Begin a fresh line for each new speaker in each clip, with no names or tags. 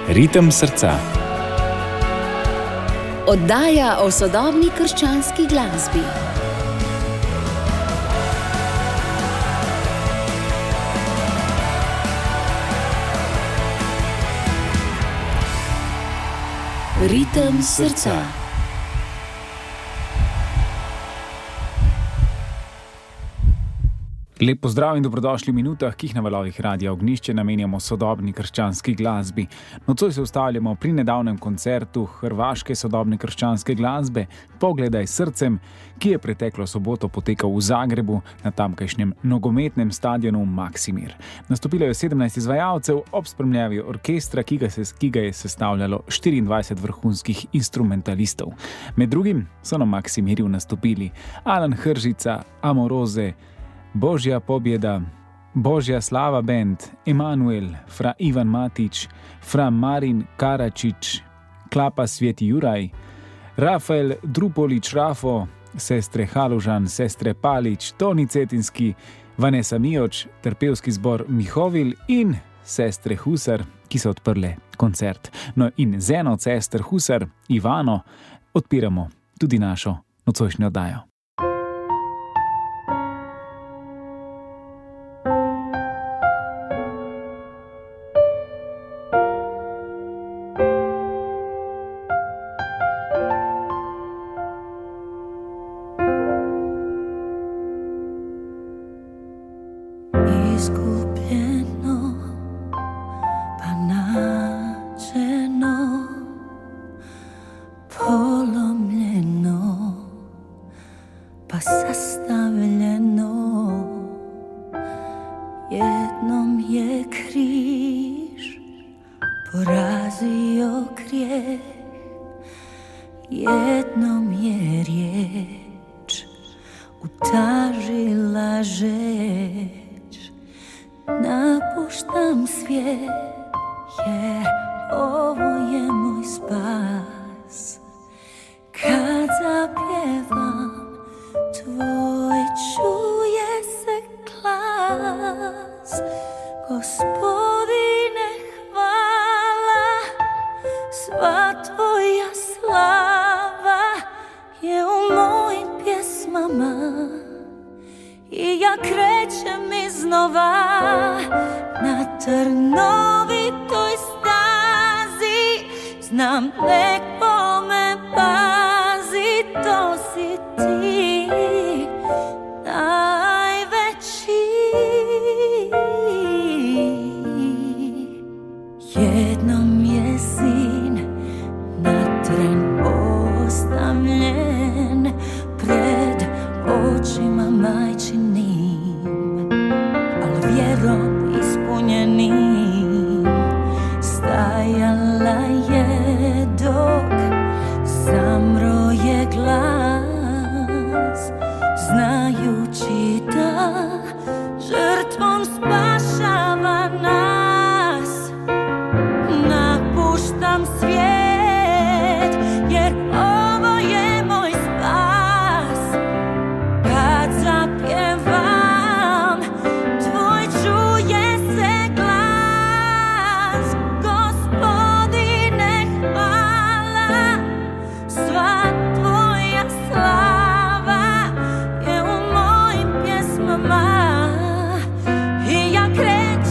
Ritem srca.
Oddaja o sodobni krščanski glasbi. Ritem srca.
Lep pozdrav in dobrodošli v minutah, ki jih na valovih Radia Ognjišče namenjamo sodobni krščanski glasbi. Nocoj se ustavljamo pri nedavnem koncertu hrvaške sodobne krščanske glasbe Pogledaj srcem, ki je preteklo soboto potekal v Zagrebu na tamkajšnjem nogometnem stadionu Maksimir. Nastopilo je 17 izvajalcev ob spremljavi orkestra, ki ga je sestavljalo 24 vrhunskih instrumentalistov. Med drugim so na Maksimirju nastopili Alan Hržica, Amoroze, Božja pobjeda, Božja slava band, Emanuel, fra Ivan Matić, fra Marin Karačić, Klapa Sveti Juraj, Rafael Drupolić Rafo, sestre Halužan, sestre Palić, Toni Cetinski, Vanessa Mijoč, terpevski zbor Mihovil in sestre Husar, ki so odprle koncert. No in z eno od sester Husar, Ivano, odpiramo tudi našo nocojšnjo oddajo.
I ja krećem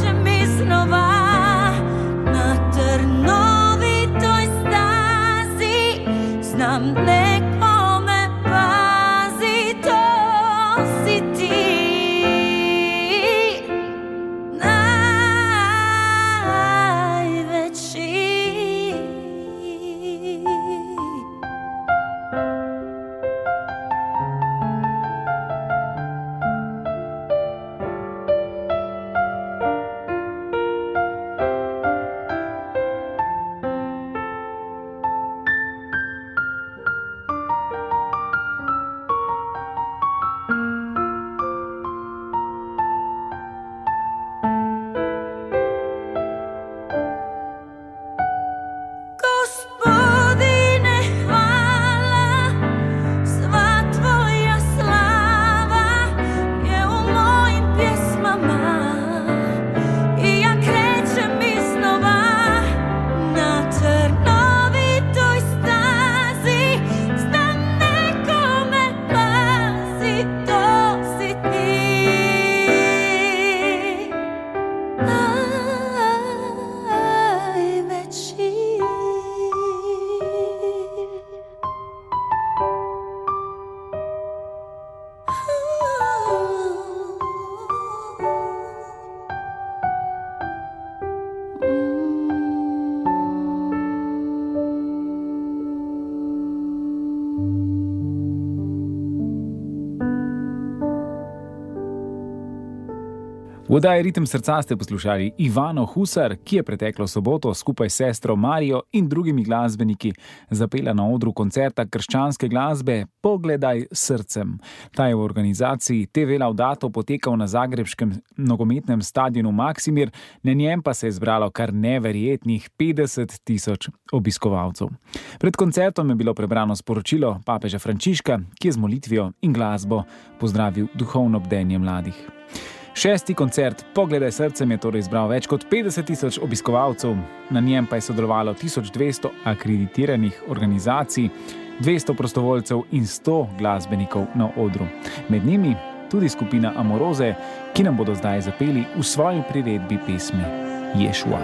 V oddaji Ritem srca ste poslušali Ivano Husar, ki je preteklo soboto skupaj s sestro Marijo in drugimi glasbeniki zapela na odru koncerta krščanske glasbe Pogledaj srcem. Ta je v organizaciji TV Laudato potekal na zagrebškem nogometnem stadionu Maksimir, na njem pa se je zbralo kar neverjetnih 50.000 obiskovalcev. Pred koncertom je bilo prebrano sporočilo papeža Frančiška, ki je z molitvijo in glasbo pozdravil duhovno bdenje mladih. 6. koncert Pogledaj srcem je torej izbral več kot 50.000 obiskovalcev, na njem pa je sodelovalo 1200 akreditiranih organizacij, 200 prostovoljcev in 100 glasbenikov na odru. Med njimi tudi skupina Amoroze, ki nam bodo zdaj zapeli v svoji priredbi pesmi Ješua.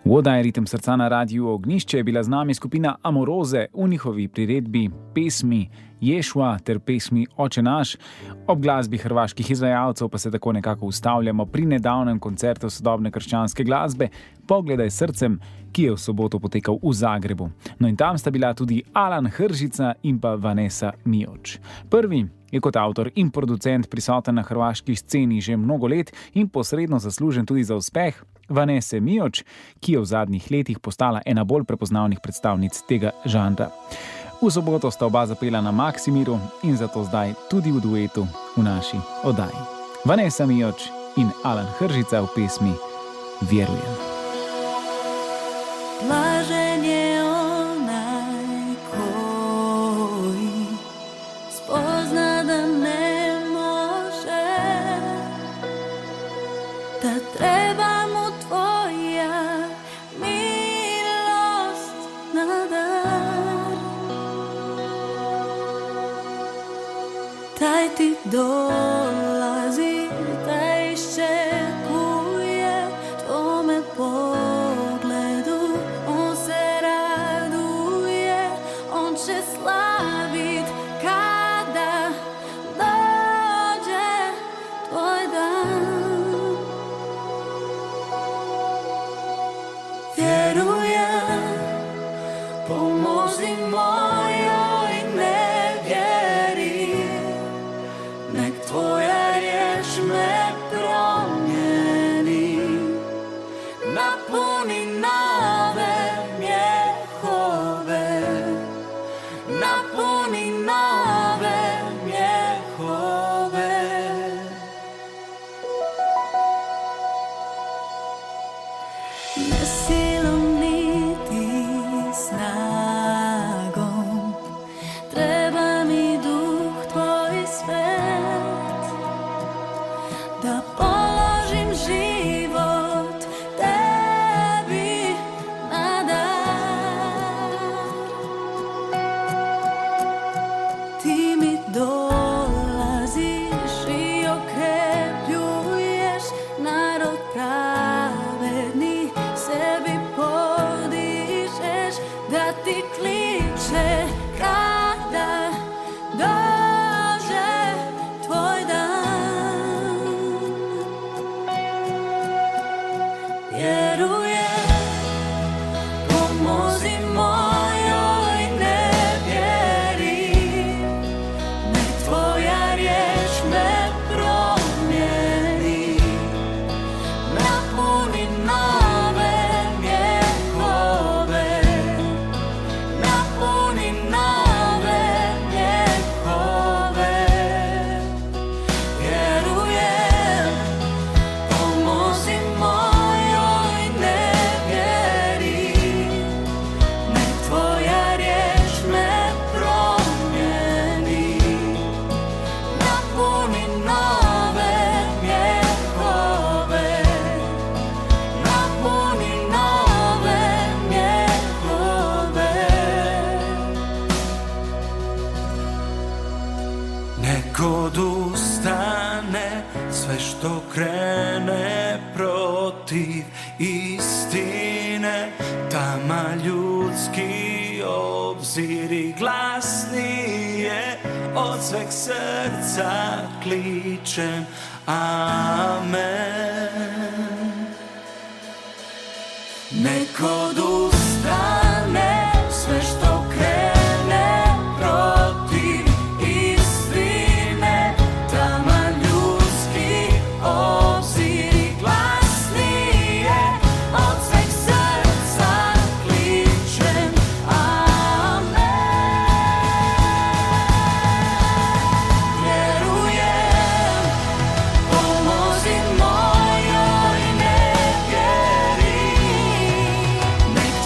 V oddaji Ritem srca na Radiu Ognišče je bila z nami skupina Amoroze v njihovi priredbi pesmi Ješua ter pesmi Oče naš. Ob glasbi hrvaških izvajalcev pa se tako nekako ustavljamo pri nedavnem koncertu sodobne krščanske glasbe Pogledaj srcem, ki je v soboto potekal v Zagrebu. No in tam sta bila tudi Alan Hržica in pa Vanessa Mioč. Prvi je kot avtor in producent prisoten na hrvaški sceni že mnogo let in posredno zaslužen tudi za uspeh Vanesse Mioč, ki je v zadnjih letih postala ena bolj prepoznavnih predstavnic tega žanra. V soboto sta oba zapela na Maksimiru in zato zdaj tudi v duetu v naši oddaji. Vanessa Mioč in Alan Hržica v pesmi Vjerujem.
Blažen je onaj koji spozna da ne može, da treba mu tvoja milost na dar. Taj ti dolazi, taj iščekuje tvome pogledu. On se raduje, on će slavit kada dođe tvoj dan. Vjerujem, pomozi mojoj nevjeri, nek tvoja riječ me promijeni, napuni nove mjehove, napuni nove mjehove. Ne silom niti snagom, treba mi duh tvoj svet, da položim život tebi na dar. Ti mi dolaziš i okrepljuješ narod pravedni, sebi podižeš da ti kliče kada dođe tvoj dan. Vjerujem, pomozi mojoj nevjeri, nek tvoja riječ me promijeni, napuni nove mjehove, napuni nove mjehove. Vjerujem, pomozi mojoj nevjeri, nek tvoja riječ me promijeni, napuni nove mjehove, napuni nove mjehove. Nek odustane sve što krene protiv istine, tama ljudski obziri glasnije, od sveg srca kličem amen. Nek odustane sve što krene protiv istine, tama ljudski obziri glasnije, od sveg srca kličem amen. Vjerujem, pomozi mojoj nevjeri, nek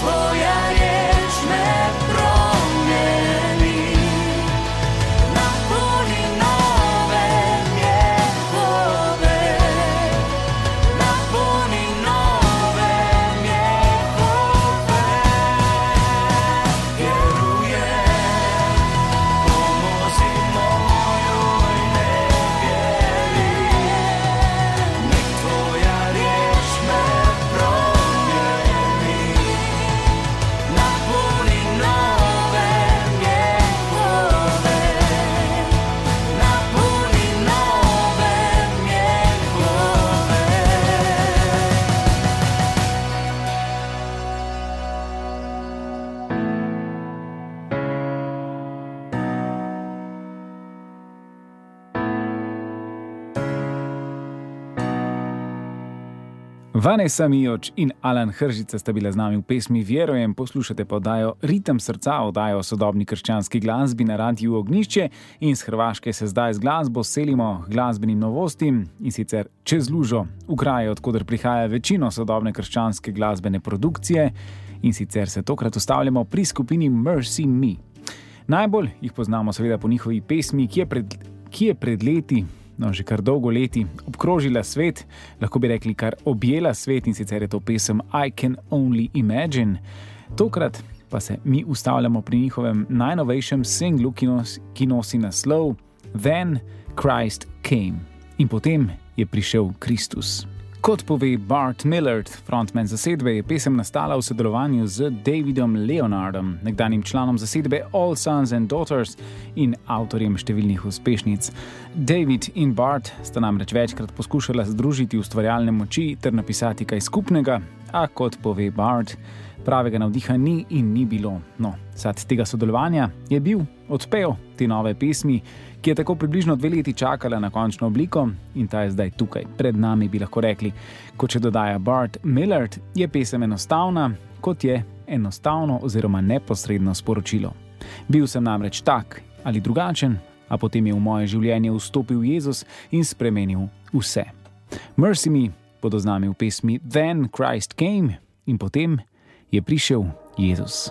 Vanessa Mijoč in Alan Hržica sta bila z nami v pesmi Verujem, poslušate pa oddajo Ritem srca, oddajo o sodobni krščanski glasbi na Radiu Ognjišče in z Hrvaške se zdaj z glasbo selimo glasbenim novostim in sicer čez lužo, v kraje, odkoder prihaja večino sodobne krščanske glasbene produkcije in sicer se tokrat ustavljamo pri skupini Mercy Me. Najbolj jih poznamo seveda po njihovi pesmi, ki je pred leti, že kar dolgo leti, obkrožila svet, lahko bi rekli kar objela svet in sicer je to pesem I Can Only Imagine. Tokrat pa se mi ustavljamo pri njihovem najnovejšem singlu, ki nosi naslov Then Christ Came. In potem je prišel Kristus. Kot pove Bart Millard, frontman zasedbe, je pesem nastala v sodelovanju z Davidom Leonardom, nekdanjim članom zasedbe All Sons and Daughters in avtorjem številnih uspešnic. David in Bart sta namreč večkrat poskušala združiti ustvarjalne moči ter napisati kaj skupnega, a kot pove Bart, pravega navdiha ni in ni bilo. No, sad tega sodelovanja je bil odpev te nove pesmi, ki je tako približno 2 leti čakala na končno obliko in ta je zdaj tukaj, pred nami bi lahko rekli. Kot še dodaja Bart Millard, je pesem enostavna, kot je enostavno oziroma neposredno sporočilo. Bil sem namreč tak ali drugačen, a potem je v moje življenje vstopil Jezus in spremenil vse. Mercy Me bodo z nami v pesmi Then Christ Came in potem je prišel Jezus.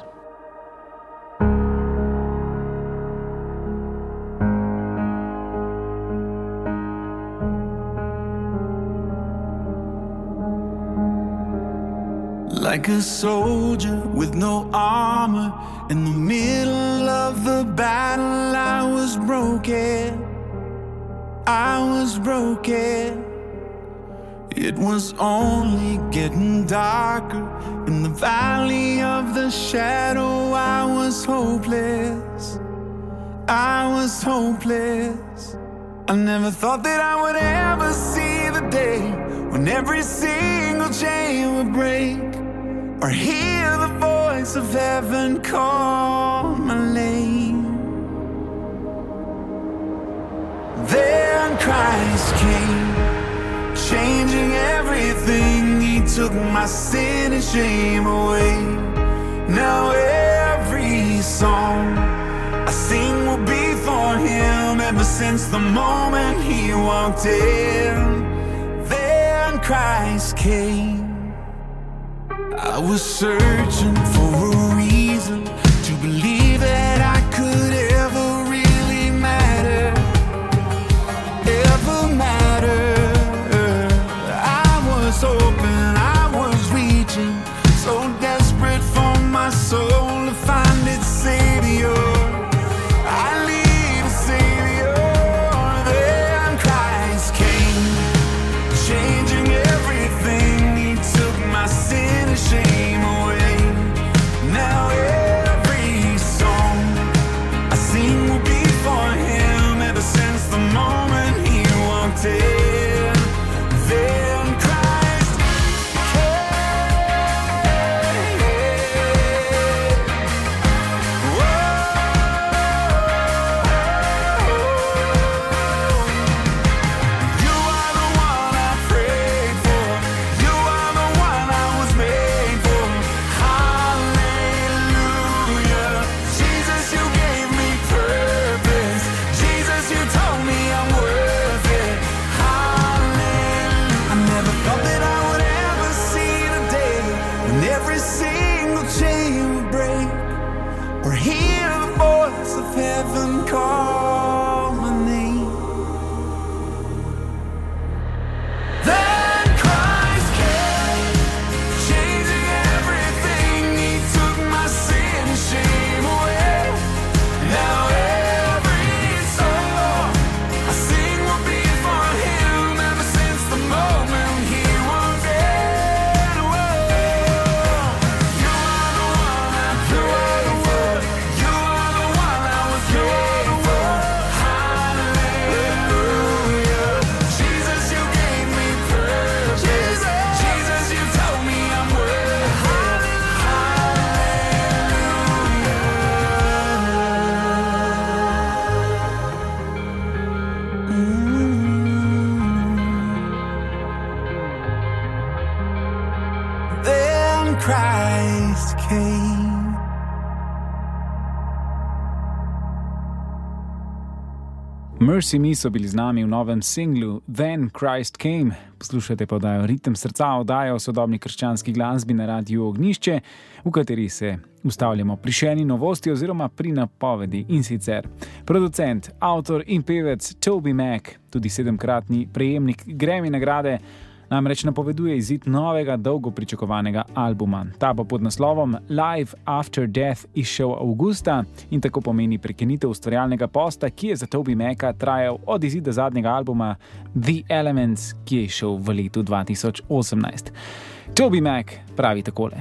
Like a soldier with no armor, in the middle of the battle I was broken. It was only getting darker. In the valley of the shadow I was hopeless. I never thought that I would ever see the day when every single chain would break, or hear the voice of heaven call my name. Then Christ came, changing everything. He took my sin and shame away. Now every song I sing will be for Him, ever since the moment He walked in. Then Christ came. I was searching for a reason to believe that I could ever really matter. I was hoping, I was reaching, so desperate for my soul to find its Savior. I need a Savior. Then Christ came, changing everything. He took my sin and shame away. Now every song I sing will be for Him, ever since the moment He walked in. Then Christ came. You are the one I prayed for. You are the one I was made for. Hallelujah. Jesus, you gave me purpose. Jesus, you told me I'm worth it. Hallelujah. I never thought that I would ever see the day when every single chain would break, or hear the voice of heaven call my name. Then Christ came, changing everything. He took my sin and shame away. Now every song I sing will be for Him, ever since the moment He walked in. You are the one I prayed for. You are the one I was made for. Christ came.
Mercy Me so bili z nami v novem singlu Then Christ Came. Poslušate pa oddajo Ritem srca, oddajo o sodobni krščanski glasbi na Radiu Ognjišče, v kateri se ustavljamo pri še eni novosti oziroma pri napovedi, in sicer producent, avtor in pevec Toby Mac, tudi 7-kratni prejemnik Grammy nagrade, namreč napoveduje izid novega, dolgo pričakovanega albuma. Ta bo pod naslovom Live After Death izšel avgusta in tako pomeni prekinitev ustvarjalnega posta, ki je za Toby Maca trajal od izida zadnjega albuma The Elements, ki je izšel v letu 2018. Toby Mac pravi takole: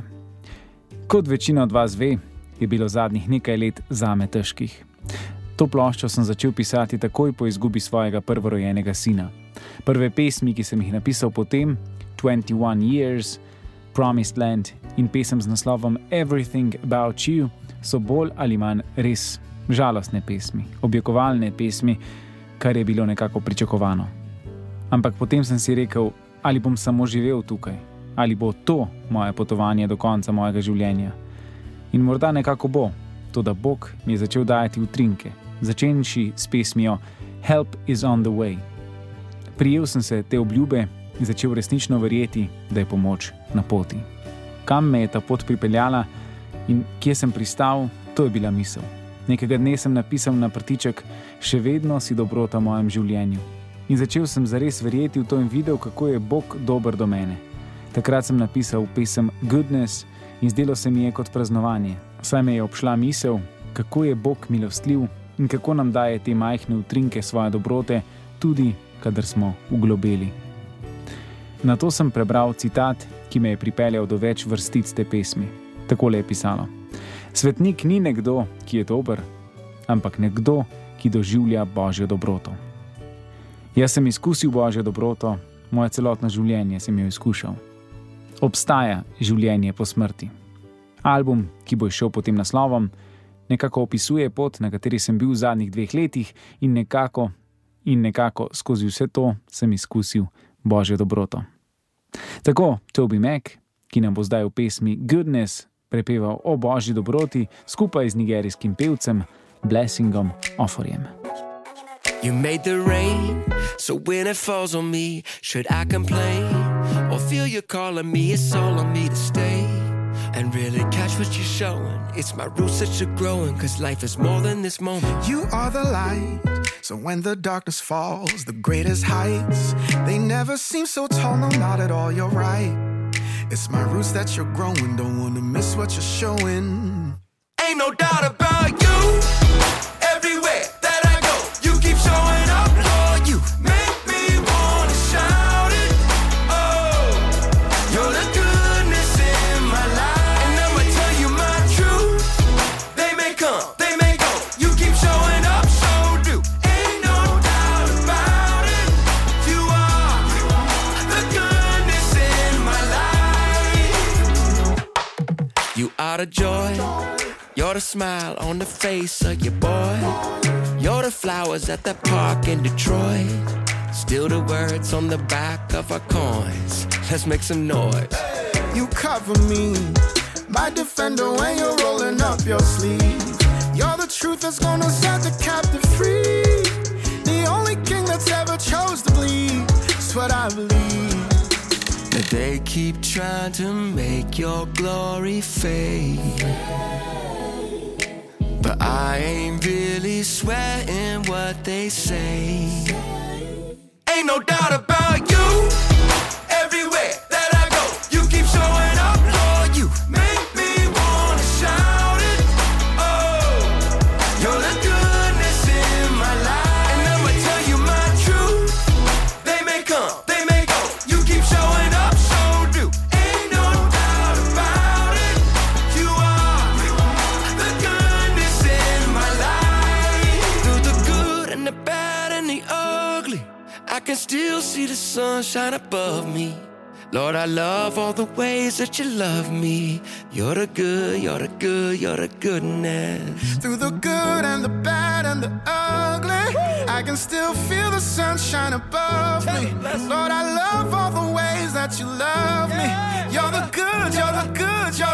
Kot večina od vas ve, je bilo zadnjih nekaj let zame težkih. To ploščo sem začel pisati takoj po izgubi svojega prvorojenega sina. Prve pesmi, ki sem jih napisal potem, 21 Years, Promised Land in pesem z naslovom Everything About You, so bolj ali manj res žalostne pesmi, objokovalne pesmi, kar je bilo nekako pričakovano. Ampak potem sem si rekel, ali bom samo živel tukaj, ali bo to moje potovanje do konca mojega življenja. In morda nekako bo, toda Bog mi je začel dajati utrinke, začenši s pesmijo Help is on the way. Prijel sem se te obljube in začel resnično verjeti, da je pomoč na poti. Kam me je ta pot pripeljala in kje sem pristal, to je bila misel. Nekega dne sem napisal na prtiček, še vedno si dobrota v mojem življenju. In začel sem zares verjeti v to in videl, kako je Bog dober do mene. Takrat sem napisal pesem Goodness in zdelo se mi je kot praznovanje. Saj me je obšla misel, kako je Bog milostljiv in kako nam daje te majhne utrinke svoje dobrote, tudi kadar smo uglobeli. Nato sem prebral citat, ki me je pripeljal do več vrstic te pesmi. Takole je pisalo: Svetnik ni nekdo, ki je dober, ampak nekdo, ki doživlja Božjo dobroto. Jaz sem izkusil Božjo dobroto, moje celotno življenje sem jo izkušal. Obstaja življenje po smrti. Album, ki bo izšel pod tem naslovom, nekako opisuje pot, na kateri sem bil v zadnjih 2 letih in nekako skozi vse to sem izkusil Božjo dobroto. Tako Toby Mac, ki nam bo zdaj v pesmi Goodness prepeval o Božji dobroti skupaj z nigerijskim pevcem Blessingom Oforjem.
You made the rain, so when it falls on me, should I complain? Or feel you calling me, it's all on me to stay and really catch what you're showing. It's my roots that you're growing, cause life is more than this moment.
You are the light, so when the darkness falls, the greatest heights, they never seem so tall, no, not at all, you're right. It's my roots that you're growing, don't wanna miss what you're showing.
Ain't no doubt about you, everywhere that I go, you keep showing up, Lord, you make me wanna shout it, oh, you're the goodness in my life, and I'ma tell you my truth, they may come, they may go, you keep showing up, so do, ain't no doubt about it, you are the goodness in my life, you are the joy, you're the smile on the face of your boy, you're the flowers at the park in Detroit, still the words on the back of our coins, let's make some noise.
You cover me, my defender when you're rolling up your sleeve. You're the truth that's gonna set the captive free. The only king that's ever chose to bleed, that's what I believe.
That they keep trying to make your glory fade, but I ain't really sweating what they say. Ain't no doubt about you, everywhere that I go, you keep showing up, Lord, you make me wanna shout it, oh, you're the goodness in my life, and I'ma tell you my truth, they may come, they may go, you keep showing up, so do, ain't no doubt about it, you are the goodness in my life, through the good and the bad and the ugly, I can still see the sun shine above me. Lord, I love all the ways that you love me. You're the good, you're the good, you're the goodness.
Through the good and the bad and the ugly, I can still feel the sunshine above me. Lord, I love all the ways that you love me. You're the good, you're the good, you're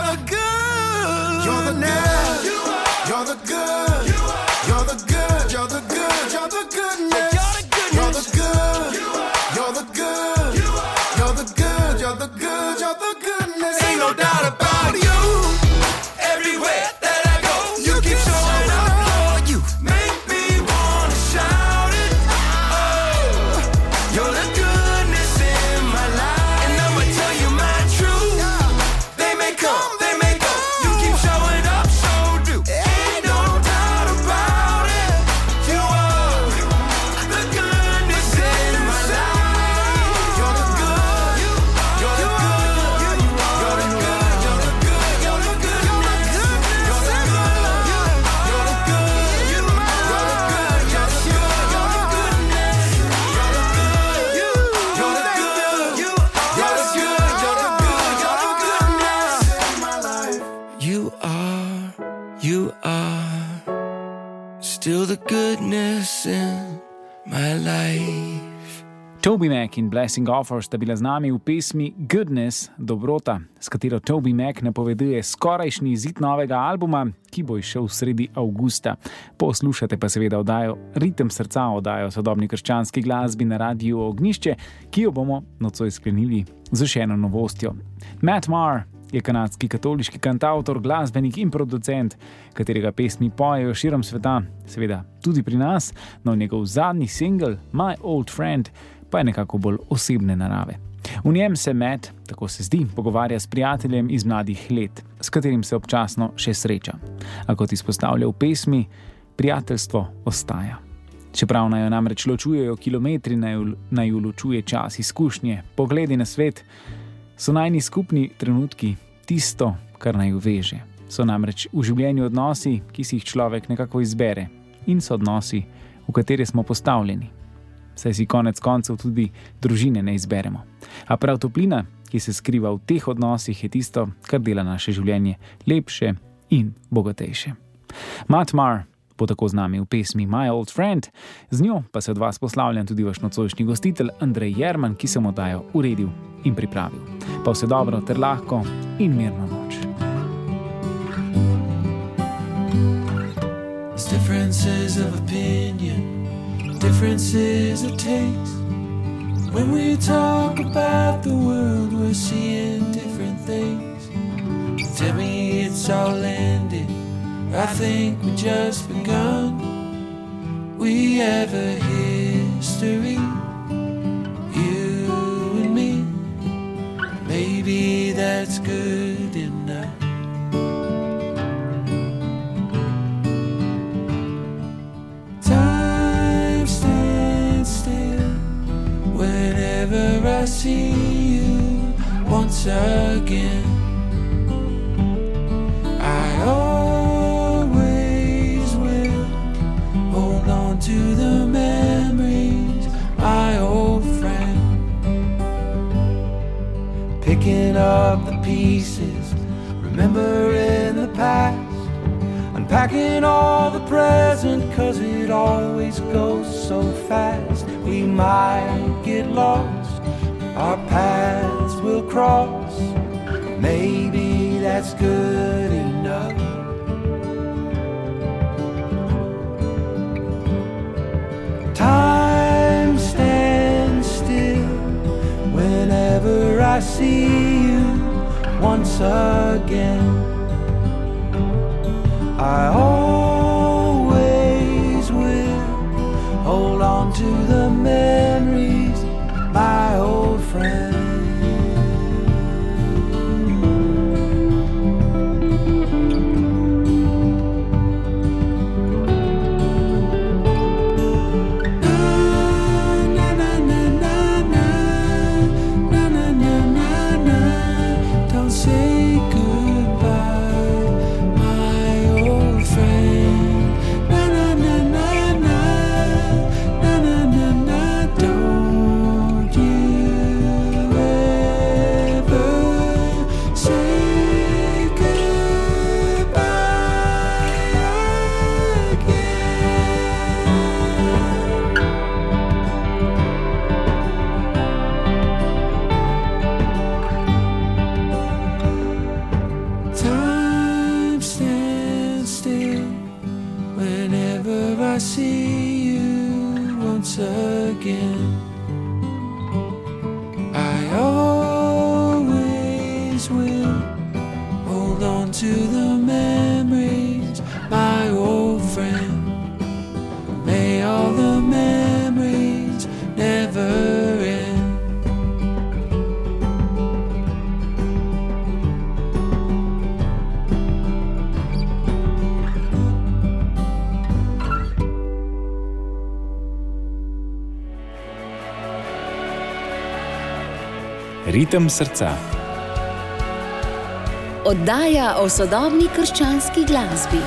good. You're the good. You're the good. You're the goodness. You're the good. You're the good. You're the good. You're the good. You're the goodness.
Ain't no doubt about you. Everywhere that I go, you keep showing up, Lord. You make me wanna shout it. Oh, you're the goodness in my life, and I'ma tell you my truth. They may come, they may go. You keep showing up, so do. Ain't no doubt about it. You are the goodness in my life.
You're the good. You're the good. You're the good. You're the good. You're the good. You're the goodness. You're the good. You're the good. You're the good. You're the good. You're the goodness. You're the good. You're the good. You're the good. You're the good. You're the goodness in my life.
You are still the goodness in my life.
Toby Mac in Blessing Offer sta bila z nami v pesmi Goodness, dobrota, s katero Toby Mac napoveduje skorajšnji izid novega albuma, ki bo izšel sredi avgusta. Poslušate pa seveda oddajo Ritem srca, oddajo o sodobni krščanski glasbi na Radiu Ognjišče, ki jo bomo nocoj sklenili z še eno novostjo. Matt Maher je kanadski katoliški kantavtor, glasbenik in producent, katerega pesmi pojejo širom sveta, seveda tudi pri nas, no njegov zadnji singel My Old Friend pa je nekako bolj osebne narave. V njem se Matt, tako se zdi, pogovarja s prijateljem iz mladih let, s katerim se občasno še sreča. A kot izpostavlja v pesmi, prijateljstvo ostaja. Čeprav naj jo namreč ločujejo kilometri, naj jo ločuje čas, izkušnje, pogledi na svet, so najni skupni trenutki tisto, kar naj jo veže. So namreč v življenju odnosi, ki si jih človek nekako izbere, in so odnosi, v katere smo postavljeni. Saj si konec koncev tudi družine ne izberemo. A prav toplina, ki se skriva v teh odnosih, je tisto, kar dela naše življenje lepše in bogatejše. Matt Maher bo tako z nami v pesmi My Old Friend, z njo pa se od vas poslavljam tudi vaš nocojšnji gostitelj Andrej Jerman, ki sem oddajo uredil in pripravil. Pa vse dobro ter lahko in mirno noč.
Differences of opinion, differences of taste. When we talk about the world, we're seeing different things. Tell me it's all ended, I think we just begun. We have a history, you and me. Maybe that's good enough. I see you once again. I always will hold on to the memories, my old friend. Picking up the pieces, remembering the past, unpacking all the present, 'cause it always goes so fast. We might get lost, our paths will cross. Maybe that's good enough. Time stands still whenever I see you once again. I always will hold on to the memories, my old friend. Don't say goodbye, my old friend. Na na na na na, na na na na. Don't you
always will. Hold on to the memories, my old friend. May all the memories never end.
Ritem srca.
Oddaja o sodobni krščanski glasbi.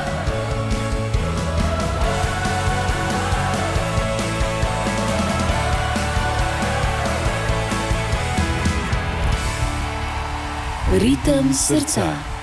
Ritem srca.